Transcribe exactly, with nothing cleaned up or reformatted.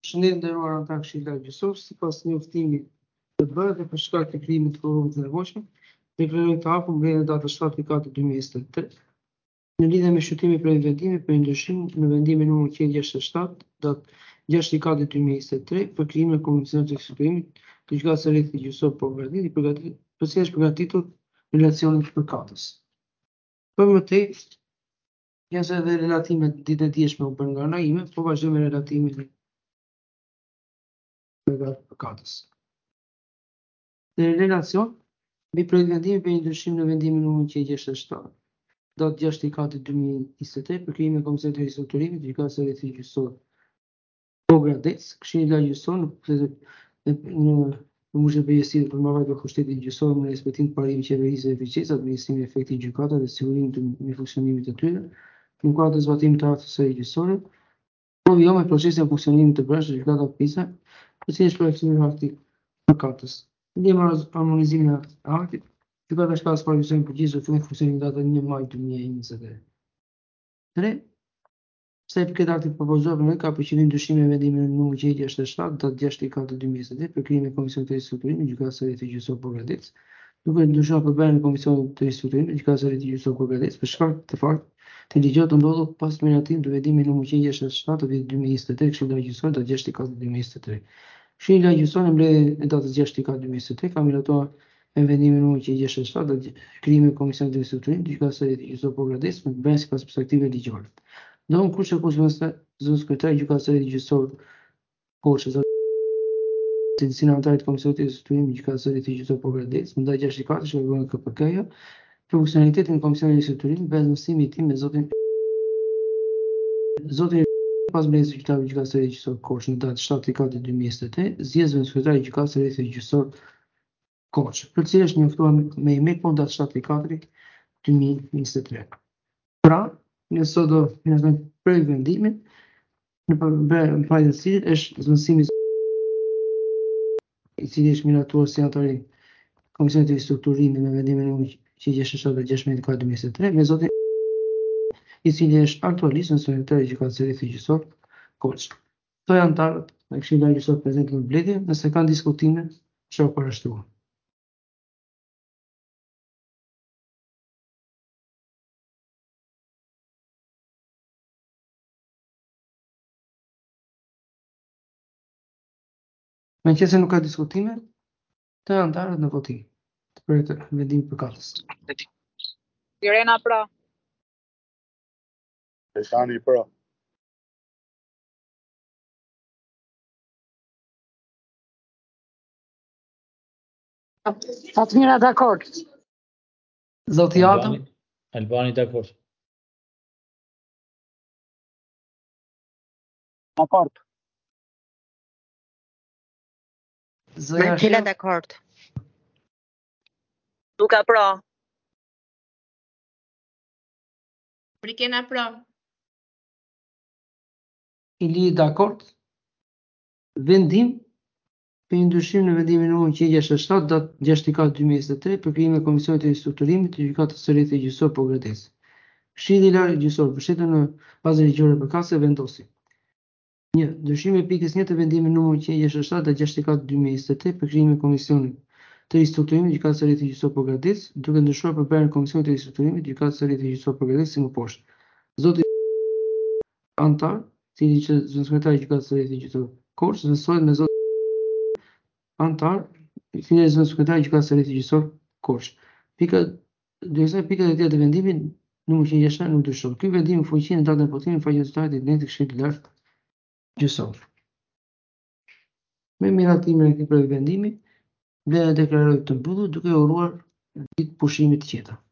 Shëndet nderuar anëtar të Këshillit Gjyqësor, sipas njoftimit të bërë dhe për shkak të krijimit të forumit të nevojshëm, deklaroj të hapur mbledhjen e datës shtatë katë dy mijë e njëzet e tre në lidhje me shqyrtimin për vendime për ndryshim në vendimin numër njëqind e gjashtëdhjetë e shtat datë gjashtë katë dy mijë e njëzet e tre për krijimin e Komisionit të Ekzekutimit të Gjykatës së Rrethit Gjyqësor Pogradit, i përgatitur për cilë është përgatitur relacioni të mëkatës. Për më tej, janë edhe relatimet ditën e dieshme u bën nga ana ime, po vazhdoj me relatimin e mëkatës. Në relacion, mbi projekt vendimi për një ndryshim në vendimin numër njëqind e gjashtëdhjetë e shtat datë gjashtë katë dy mijë e njëzet e tre për krijimin e Komisionit të Ristrukturimit të Gjykatës së Rrethit Gjyqësor Pogradec, Këshilli Gjyqësor në në mushën e përgjegjësisë për mbarvajtjen e pushtetit gjyqësor me respektim të parimit qeverisë dhe eficiencë, administrimi i efektiv të gjykatave dhe sigurimin të mirë funksionimit të tyre, në kuadër të zbatimit të artës së gjyqësore, provijon me procesin e funksionimit të brendshëm të gjykatave pisa, për cilën është projektimi i aktit mëkatës. Ndihmë harmonizimin e aktit, gjykata shkallës së përgjithshëm përgjithësisht do fillojë funksionim datën një maj dy mijë e njëzet e tre. Sa i përket aktit propozuar për ka për qëllim ndryshimin e vendimit numër njëqind e gjashtëdhjetë e shtat datë gjashtë katë dy mijë e njëzet e tre për krijimin e Komisionit të Ristrukturimit të Gjykatës së Rrethit Gjyqësor Pogradec, duke ndryshuar përbërjen e Komisionit të Ristrukturimit të Gjykatës së Rrethit Gjyqësor Pogradec për shkak të faktit të ligjor të ndodhur pas miratimin të vendimit numër njëqind e gjashtëdhjetë e shtat të vitit dy mijë e njëzet e tre Këshilli Gjyqësor datë gjashtë katë dy mijë e njëzet e tre. Këshilli Gjyqësor në mbledhjen e datës gjashtë katë dy mijë e njëzet e tre ka miratuar me vendimin numër njëqind e gjashtëdhjetë e shtat datë krijimi i Komisionit të Ristrukturimit të Gjykatës së Rrethit Gjyqësor Pogradec me bërjen sipas perspektivave ligjore. Domun kush e kush zëvendësoi sekretari i Gjykatës së Rrethit Gjyqësor Korçë, cilësinë e anëtarit të Komisionit të Ristrukturimit të Gjykatës së Rrethit Gjyqësor Pogradec, më ndaj gjashtë katë shkruan K P K-ja për funksionalitetin e Komisionit të Ristrukturimit, vendësimi i tij me zotin zotin pas mbledhjes së gjykatës së Gjykatës së Rrethit Gjyqësor Korçë në datë shtatë katë dy mijë e njëzet e tre, zgjedh zëvendësori i Gjykatës së Rrethit Gjyqësor Korçë, për cilën është njoftuar me email po datë shtatë katë dy mijë e njëzet e tre. Pra, ne sot do të për vendimin në përbërjen e të cilit është zëvendësimi i cili është miratuar si anëtar i Komisionit të Ristrukturimit me vendimin numër njëqind e gjashtëdhjetë e shtat datë gjashtëdhjetë katë dy mijë e njëzet e tre, me zotin i cili është aktualisht në sekretari i Gjykatës së Rrethit Gjyqësor Korçë. Këto janë anëtarët e Këshillit Gjyqësor prezent në mbledhje, nëse kanë diskutime, shoh parashtruar. Me qenë se nuk ka diskutime, të anëtarët në votim të projektit vendim për katës. Irena pra. Besani pra. Fatmira dakord. Zoti Adem. Albani dakord. Dakord. Zoja Marcela dakord. Luka pra. Brikena pra. Ili dakord. Vendim për një ndryshim në vendimin numër njëqind e gjashtëdhjetë e shtat datë gjashtë katë dy mijë e njëzet e tre për krijimin e Komisionit të Ristrukturimit të Gjykatës së Rrethit Gjyqësor Pogradec. Këshilli Gjyqësor mbështetur në bazën ligjore për kasë vendosi: një. Ndryshimi i pikës një të vendimit numër njëqind e gjashtëdhjetë e shtat datë gjashtë katë dy mijë e njëzet e tre për krijimin e Komisionit të Ristrukturimit të Gjykatës së Rrethit Gjyqësor Pogradec, duke ndryshuar përbërjen e Komisionit të Ristrukturimit të Gjykatës së Rrethit Gjyqësor Pogradec si më poshtë. Zoti antar, i cili është sekretari i Gjykatës së Rrethit Gjyqësor Korçë, zëvendësohet me zotin antar, i cili është sekretari i Gjykatës së Rrethit Gjyqësor Korçë. Pika Dërsa pikat e tjera të vendimit numër njëqind e gjashtëdhjetë e shtat nuk ndryshon. Ky vendim në fuqi në datën e votimit në faqen zyrtare të internetit të Këshillit Lart Gjyqësor. Me miratimin e këtij projekti vendimi, vlen e deklaroj të mbyllur duke uruar ditë pushimit të qeta.